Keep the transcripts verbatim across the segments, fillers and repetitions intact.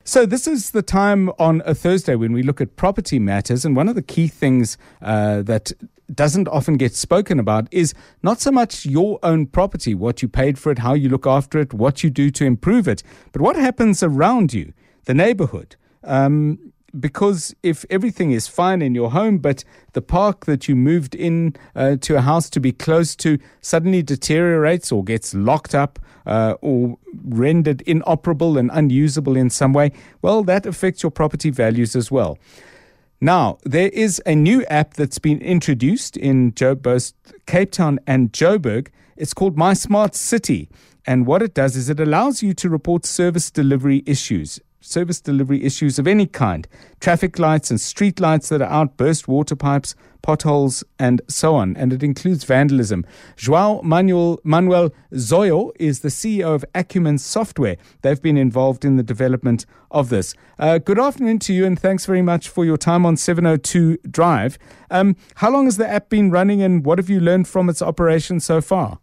So this is the time on a Thursday when we look at property matters, and one of the key things uh, that doesn't often get spoken about is not so much your own property, what you paid for it, how you look after it, what you do to improve it, but what happens around you, the neighborhood. Um, because if everything is fine in your home, but the park that you moved in uh, to a house to be close to suddenly deteriorates or gets locked up uh, or rendered inoperable and unusable in some way, well, that affects your property values as well. Now, there is a new app that's been introduced in Jo- both Cape Town and Joburg. It's called My Smart City. And what it does is it allows you to report service delivery issues. service delivery issues of any kind, traffic lights and street lights that are out, burst water pipes, potholes, and so on. And it includes vandalism. João Manuel, Manuel Zoyo is the C E O of Acumen Software. They've been involved in the development of this. Uh, good afternoon to you, and thanks very much for your time on seven oh two Drive. Um, how long has the app been running, and what have you learned from its operation so far?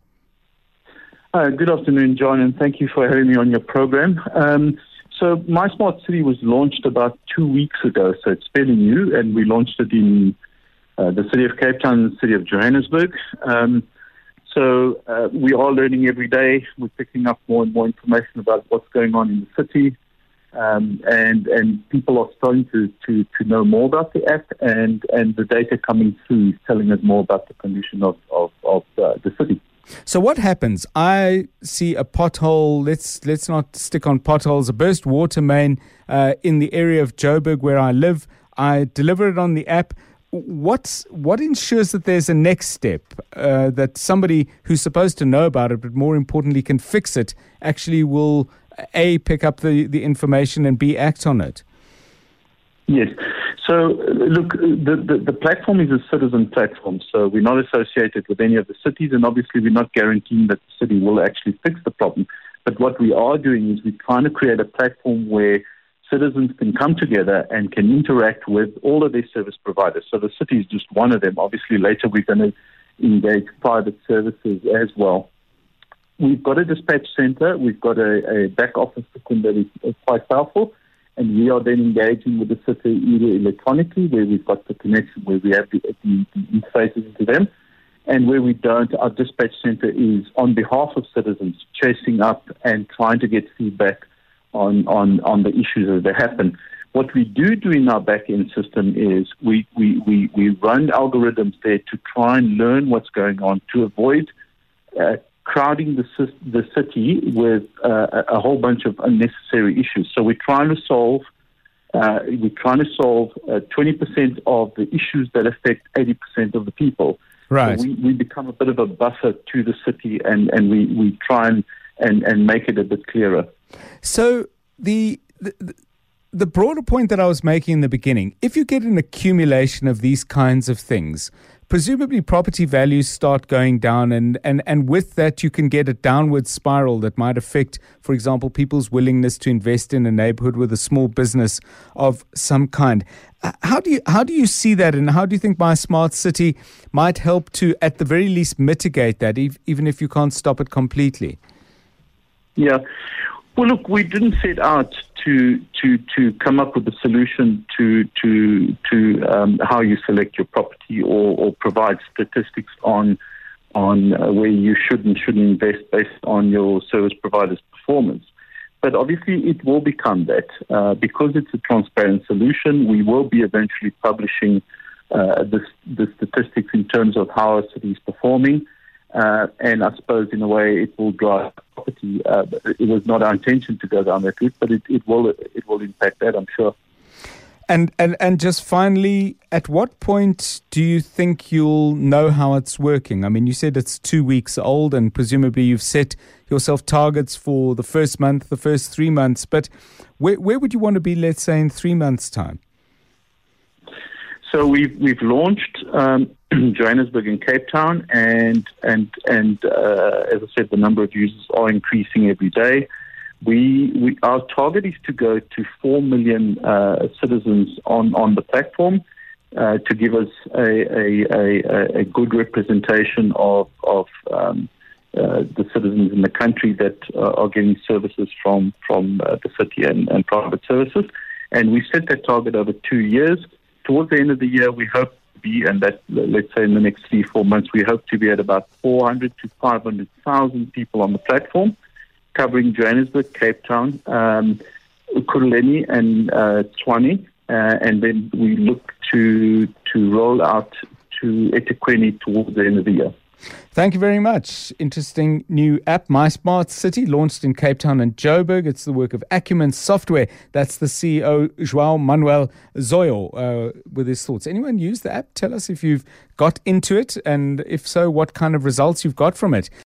Uh, good afternoon, John, and thank you for having me on your program. Um, So My Smart City was launched about two weeks ago, so it's fairly new, and we launched it in uh, the city of Cape Town and the city of Johannesburg. Um, so uh, we are learning every day. We're picking up more and more information about what's going on in the city, um, and and people are starting to, to, to know more about the app, and, and the data coming through is telling us more about the condition of, of, of uh, the city. So what happens? I see a pothole. Let's let's not stick on potholes. A burst water main uh, in the area of Joburg where I live. I deliver it on the app. What's what ensures that there's a next step uh, that somebody who's supposed to know about it, but more importantly can fix it, actually will A, pick up the, the information and B, act on it? Yes. So, look, the, the, the platform is a citizen platform, so we're not associated with any of the cities, and obviously we're not guaranteeing that the city will actually fix the problem. But what we are doing is we're trying to create a platform where citizens can come together and can interact with all of their service providers. So the city is just one of them. Obviously, later we're going to engage private services as well. We've got a dispatch center. We've got a, a back office system that is, is quite powerful. And we are then engaging with the city either electronically, where we've got the connection, where we have the, the, the interfaces into them, and where we don't, our dispatch center is on behalf of citizens, chasing up and trying to get feedback on, on, on the issues as they happen. What we do do in our back-end system is we, we, we, we run algorithms there to try and learn what's going on, to avoid uh, crowding the, the city with uh, a whole bunch of unnecessary issues. So we're trying to solve, uh, we're trying to solve uh, twenty percent of the issues that affect eighty percent of the people. Right. So we, we become a bit of a buffer to the city, and, and we, we try and, and, and make it a bit clearer. So the, the the broader point that I was making in the beginning, if you get an accumulation of these kinds of things, presumably property values start going down, and, and, and with that you can get a downward spiral that might affect, for example, people's willingness to invest in a neighborhood with a small business of some kind. How do you how do you see that, and how do you think My Smart City might help to, at the very least, mitigate that, even if you can't stop it completely? Yeah. Well, look, we didn't set out to to to come up with a solution to to to um, how you select your property, or, or provide statistics on on uh, where you should and shouldn't invest based on your service provider's performance. But obviously, it will become that uh, because it's a transparent solution. We will be eventually publishing uh, the the statistics in terms of how a city is performing. Uh, and I suppose, in a way, it will drive property. Uh, it was not our intention to go down that route, but it, it will it will impact that, I'm sure. And, and and just finally, at what point do you think you'll know how it's working? I mean, you said it's two weeks old, and presumably you've set yourself targets for the first month, the first three months. But where where would you want to be, let's say, in three months' time? So we've we've launched um, Johannesburg and Cape Town, and and and uh, as I said, the number of users are increasing every day. We, we our target is to go to four million uh, citizens on, on the platform uh, to give us a, a, a, a good representation of of um, uh, the citizens in the country that uh, are getting services from from uh, the city and, and private services. And we set that target over two years. Towards the end of the year, we hope to be, and that let's say in the next three, four months, we hope to be at about four hundred to five hundred thousand people on the platform, covering Johannesburg, Cape Town, um, Ekurhuleni, and uh, Tshwane. Uh, and then we look to to roll out to eThekwini towards the end of the year. Thank you very much. Interesting new app, My Smart City, launched in Cape Town and Joburg. It's the work of Acumen Software. That's the C E O, João Manuel Zoyo, uh, with his thoughts. Anyone use the app? Tell us if you've got into it, and if so, what kind of results you've got from it.